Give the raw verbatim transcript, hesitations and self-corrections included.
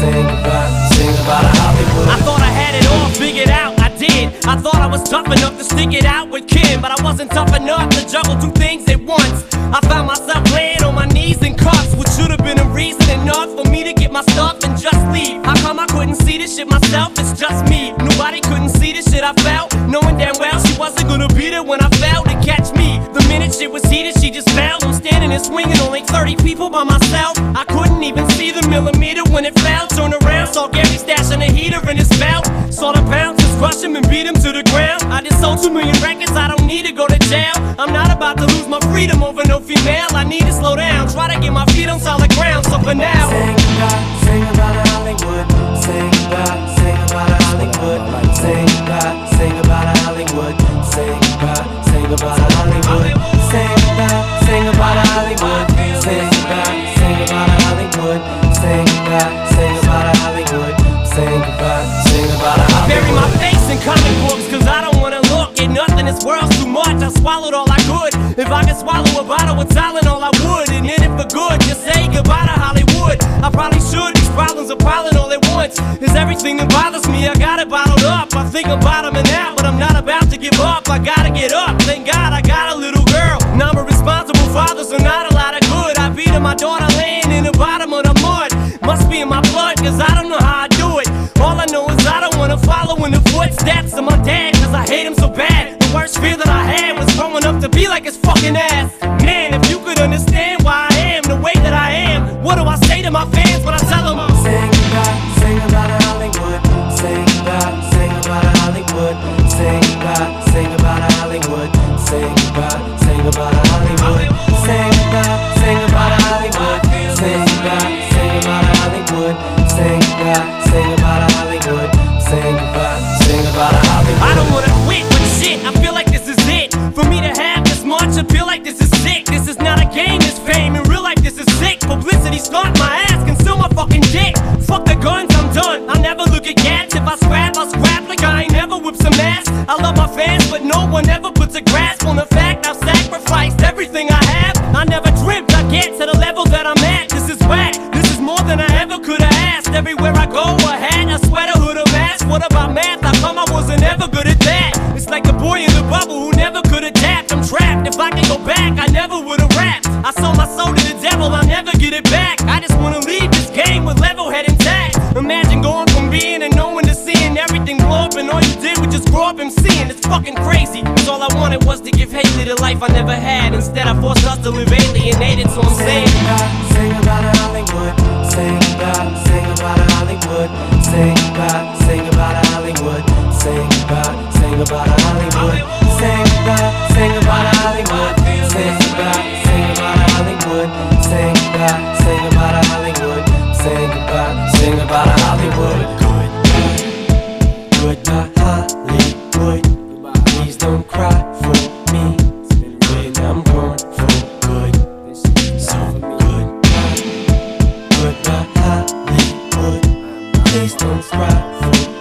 Sing about, sing about Hollywood. I thought I had it all figured out, I did. I thought I was tough enough to stick it out with Kim, but I wasn't tough enough to juggle two things at once. I found myself laying on my knees in cuffs, which should have been a reason enough for me to get my stuff and just leave. How come I couldn't see this shit myself? It's just me. Nobody couldn't see the shit I felt, knowing damn well she wasn't gonna be there when I fell to catch me. The minute shit was heated, she just fell. I'm standing and swinging, only thirty people by myself. I couldn't even see the millimeter when it fell. Turned around, saw Gary stashing a heater in his belt. Saw the bouncers crush him and beat him to the ground. I just sold two million records, I don't need to go to jail. I'm not about to lose my freedom over no female. I need to slow down, try to get my feet on solid ground. So for now, sing about, sing about Hollywood. Sing about, sing about Hollywood. Sing about, sing about Hollywood. Sing about, sing about Hollywood. Sing about, sing about Hollywood. Sing about, sing about Hollywood. Sing about, sing about Hollywood. Sing about, sing about Hollywood. Bury my face in comic books, cause I don't wanna look at nothing. This world's too much, I swallowed all I could. If I could swallow a bottle with Tylenol, I would. And in it for good, just say goodbye to Hollywood. I probably should, these problems are piling all at once. It's everything that bothers me, I got it bottled up. I think I'm bottoming out, but I'm not about to give up. I gotta get up, thank God I got a little girl. Now I'm a responsible father, so not a lot of good. I beat her, my daughter laying in the bottom of the mud. Must be in my blood, cause I don't know how I do it. All I know is I don't wanna follow in the footsteps of my dad, cause I hate him so bad. The worst fear that I had was growing up to be like his fucking ass. Man, if you could understand why I am the way that I am, what do I say to my fans when I tell them? Sing about, sing about Hollywood. Sing about, sing about Hollywood. Sing about, sing about Hollywood. Sing about, sing about Hollywood. Sing about, sing about Hollywood. Sing about, sing about Hollywood. Sing about, sing about Hollywood. Sing about, sing about Hollywood. I don't wanna quit, but shit, I feel like this is it. For me to have this much, I feel like this is sick. This is not a game, this fame. In real life, this is sick. Publicity stunt my ass, conceal my fucking dick. Fuck the guns, I'm done. I'll never look at cats. If I scrap, I'll scrap like I ain't never whipped some ass. I love my fans, but no one ever puts a grasp on the fact I've sacrificed everything I have. I never dreamt I'd get to the level that I'm at. This is whack, this is more than I ever could have asked. Everywhere I go, a hat, a sweater, hood, a mask. What about math? How come I wasn't ever good at that? It's like the boy in the bubble who never could adapt. I'm trapped, if I could go back, I never would've rapped. I sold my soul to the devil, I'll never get it back. I just wanna leave this game with level head intact. Imagine going from being and knowing to seeing everything blow up, and all you did was just grow up and seeing. It's fucking crazy, cause all I wanted was to give Haley the life I never had. Instead I forced us to live alienated, so I'm saying Sing about, sing about Hollywood. Sing about, sing about Hollywood. Sing about, sing about Hollywood. Sing about, sing about Hollywood. Sing about, sing about Hollywood. Sing about, sing about Hollywood. Sing about, sing about Hollywood. Sing about, sing about Hollywood. Goodbye, Hollywood. Please don't cry for me when I'm gone for good. So goodbye, goodbye, Hollywood. Please don't cry for me.